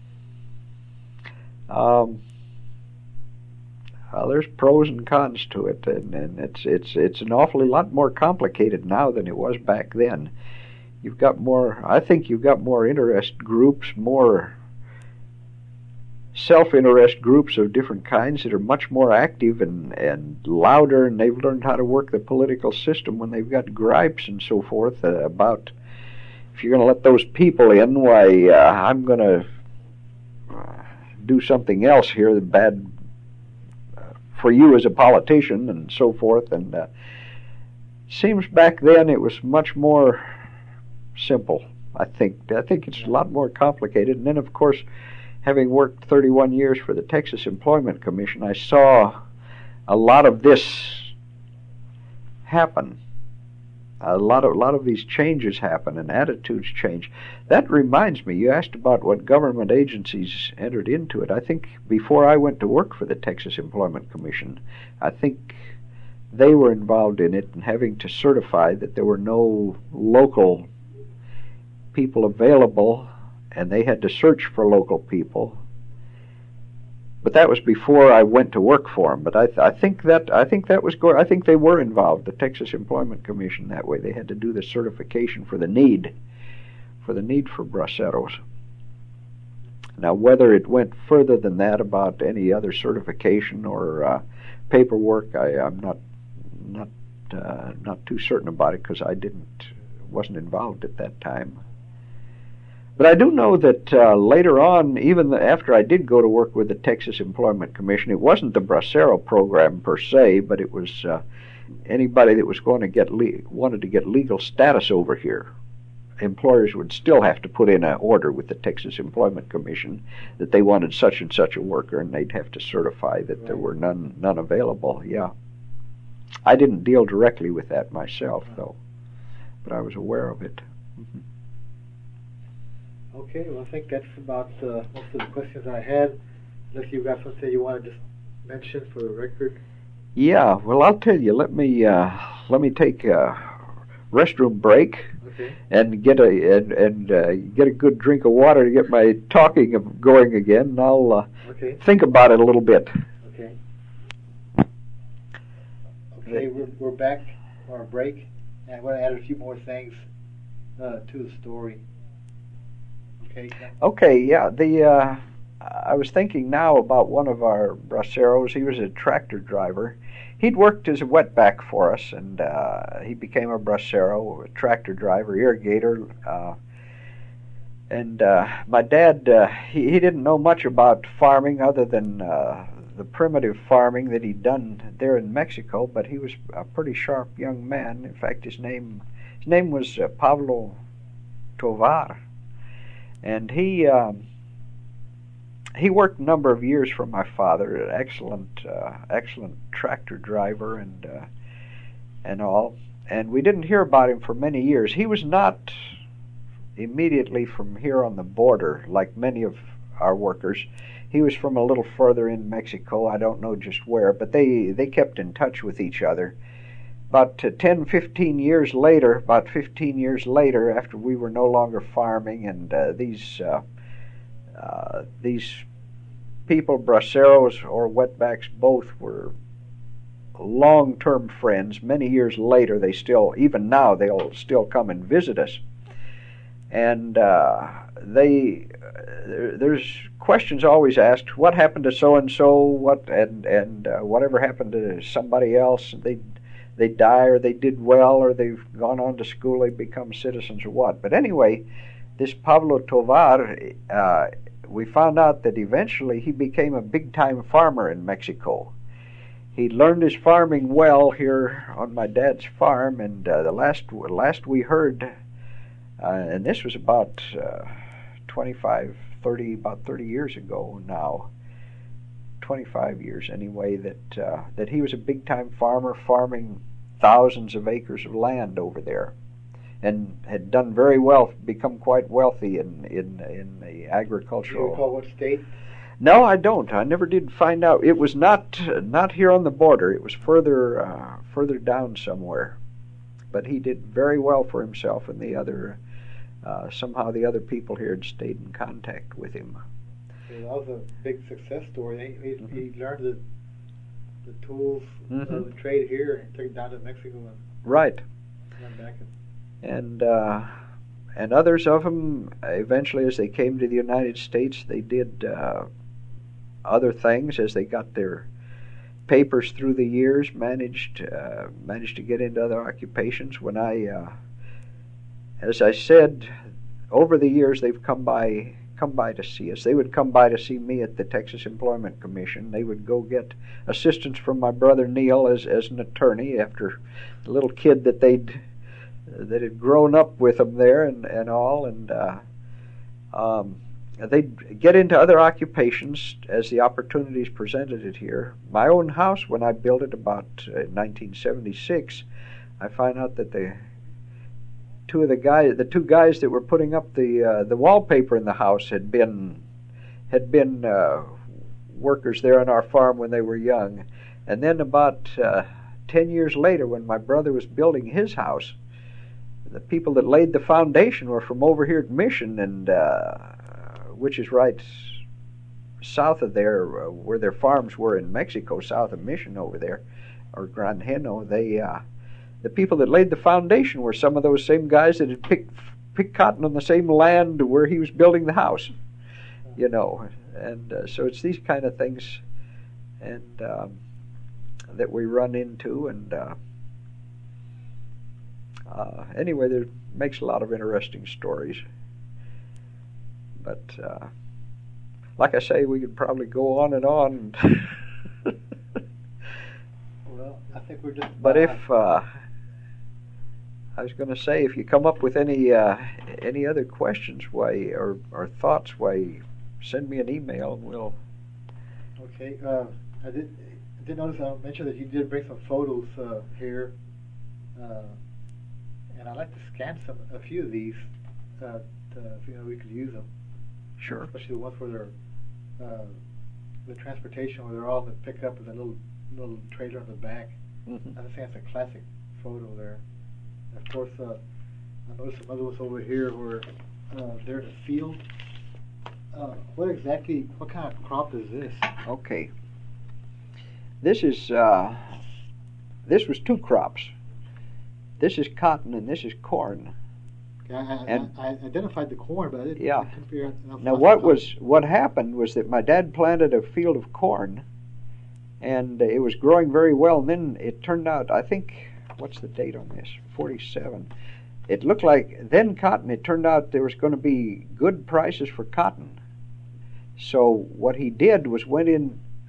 S2: Well, there's pros and cons to it, and it's an awfully lot more complicated now than it was back then. I think you've got more interest groups, more self-interest groups of different kinds that are much more active and louder, and they've learned how to work the political system when they've got gripes and so forth about if you're going to let those people in, why I'm going to do something else here that's bad for you as a politician and so forth. And seems back then it was much more simple. I think it's a lot more complicated. And then, of course, having worked 31 years for the Texas Employment Commission, I saw a lot of this happen. A lot of these changes happen and attitudes change. That reminds me, you asked about what government agencies entered into it. I think before I went to work for the Texas Employment Commission, I think they were involved in it and having to certify that there were no local people available, and they had to search for local people. But that was before I went to work for them. But I think that was good. I think they were involved, the Texas Employment Commission, that way. They had to do the certification for the need for braceros. Now, whether it went further than that about any other certification or paperwork, I'm not too certain about it because I wasn't involved at that time. But I do know that later on, even after I did go to work with the Texas Employment Commission, it wasn't the bracero program per se, but it was anybody that was going to wanted to get legal status over here. Employers would still have to put in an order with the Texas Employment Commission that they wanted such and such a worker, and they'd have to certify that there were none available. Yeah, I didn't deal directly with that myself, though, but I was aware of it. Mm-hmm.
S1: Okay, well, I think that's about most of the questions I had. Unless you've got something you want to just mention for the record.
S2: Yeah, well, I'll tell you. Let me take a restroom break,
S1: okay,
S2: and get a good drink of water to get my talking going again. And I'll think about it a little bit.
S1: Okay. Okay, we're back from our break, and I want to add a few more things to the story.
S2: Okay, yeah. I was thinking now about one of our braceros. He was a tractor driver. He'd worked as a wetback for us, and he became a bracero, a tractor driver, irrigator. And my dad, he didn't know much about farming other than the primitive farming that he'd done there in Mexico, but he was a pretty sharp young man. In fact, his name was Pablo Tovar, and he worked a number of years for my father. An excellent tractor driver and all. And we didn't hear about him for many years. He was not immediately from here on the border like many of our workers. He was from a little further in Mexico. I don't know just where, but they kept in touch with each other. About 15 years later, after we were no longer farming, and these people, braceros or wetbacks, both were long-term friends. Many years later, even now, they'll still come and visit us. And there's questions always asked: what happened to so and so? Whatever happened to somebody else? They die, or they did well, or they've gone on to school, they become citizens, or what. But anyway, this Pablo Tovar, we found out that eventually he became a big-time farmer in Mexico. He learned his farming well here on my dad's farm, and the last we heard, and this was about 30 years ago now, 25 years anyway, that he was a big-time farmer, farming thousands of acres of land over there, and had done very well, become quite wealthy in the agricultural.
S1: Do you recall what state?
S2: No, I don't. I never did find out. It was not here on the border. It was further down somewhere. But he did very well for himself, and somehow the other people here had stayed in contact with him.
S1: Yeah, that was a big success story. He learned the tools of the trade here and took it down to Mexico and
S2: right.
S1: Went back.
S2: And others of them, eventually, as they came to the United States, they did other things as they got their papers through the years. Managed to get into other occupations. When as I said, over the years they've come by to see us. They would come by to see me at the Texas Employment Commission. They would go get assistance from my brother Neil as an attorney after the little kid that had grown up with them there and all, and they'd get into other occupations as the opportunities presented it here. My own house, when I built it about 1976, I found out that the two guys that were putting up the wallpaper in the house had been workers there on our farm when they were young. And then about 10 years later, when my brother was building his house, the people that laid the foundation were from over here at Mission, and which is right south of there, where their farms were in Mexico, south of Mission over there, or Gran Geno. The people that laid the foundation were some of those same guys that had picked cotton on the same land where he was building the house, and so it's these kind of things, and that we run into, and anyway, there makes a lot of interesting stories. But like I say, we could probably go on and on.
S1: Well, I think we're just.
S2: But I was going to say, if you come up with any other questions, or thoughts, send me an email and we'll.
S1: Okay. I did notice. I mentioned that you did bring some photos here, and I'd like to scan a few of these, if we could use them.
S2: Sure.
S1: Especially the ones where they're the transportation, where they're all in the pickup with a little trailer on the back.
S2: Mm-hmm.
S1: I think that's a classic photo there. And of course, I noticed some other ones over here where they're in the field. What kind of crop is this?
S2: Okay. This was two crops. This is cotton and this is corn.
S1: I identified the corn, but I didn't.
S2: Yeah.
S1: Compare enough.
S2: Now what happened was that my dad planted a field of corn, and it was growing very well. And then it turned out, I think, what's the date on this? 47. It looked like then cotton. It turned out there was going to be good prices for cotton. So what he did was went in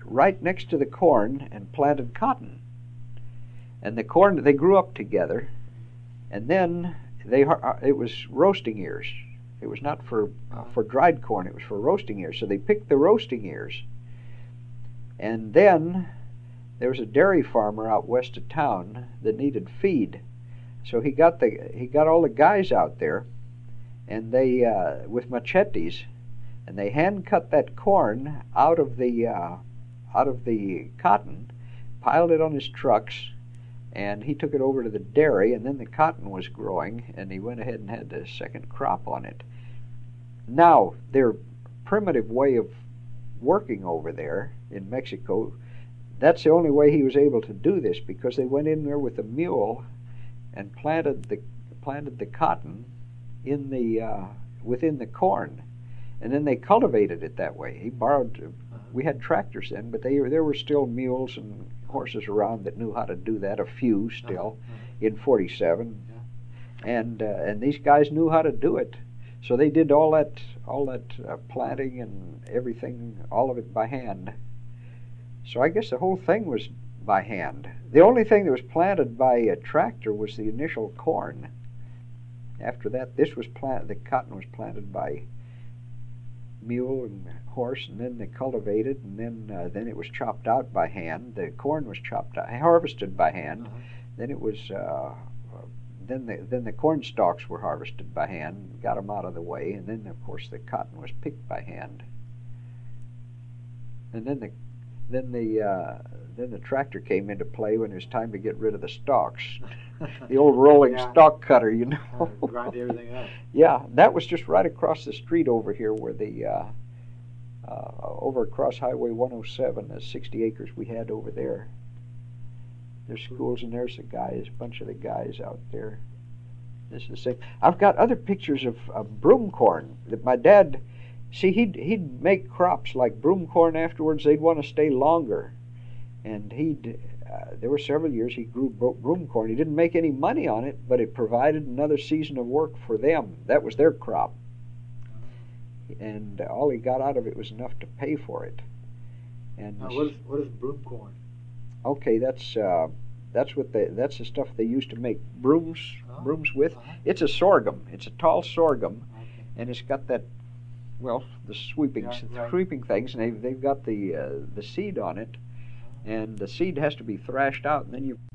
S2: right next to the corn and planted cotton. And the corn, they grew up together, and then it was roasting ears. It was not for dried corn, it was for roasting ears. So they picked the roasting ears. And then there was a dairy farmer out west of town that needed feed. So he got all the guys out there, and they with machetes, and they hand cut that corn out of the cotton, piled it on his trucks, and he took it over to the dairy. And then the cotton was growing, and he went ahead and had the second crop on it. Now, their primitive way of working over there in Mexico, that's the only way he was able to do this, because they went in there with a mule and planted the cotton in within the corn, and then they cultivated it that way. He borrowed. We had tractors then, but there were still mules and horses around that knew how to do that. A few still in '47, and these guys knew how to do it. So they did all that planting and everything, all of it by hand. So I guess the whole thing was by hand. The only thing that was planted by a tractor was the initial corn. After that, the cotton was planted by mule and horse, and then they cultivated, and then it was chopped out by hand. The corn was harvested by hand. Then it was then the corn stalks were harvested by hand, got them out of the way, and then of course the cotton was picked by hand. And then the tractor came into play when it was time to get rid of the stalks. The old rolling stalk cutter, you know.
S3: Grind everything up.
S2: Yeah, that was just right across the street over here, where over across Highway 107, the 60 acres we had over there. There's schools, and there's a bunch of the guys out there. This is the same. I've got other pictures of broom corn that my dad. See, he'd make crops like broom corn. Afterwards, they'd want to stay longer, and there were several years he grew broom corn. He didn't make any money on it, but it provided another season of work for them. That was their crop, and all he got out of it was enough to pay for it. And
S3: now, what is broom corn?
S2: Okay, that's the stuff they used to make brooms with. It's a sorghum. It's a tall sorghum, and it's got that. Well, the sweeping things, and they've got the seed on it, and the seed has to be thrashed out, and then you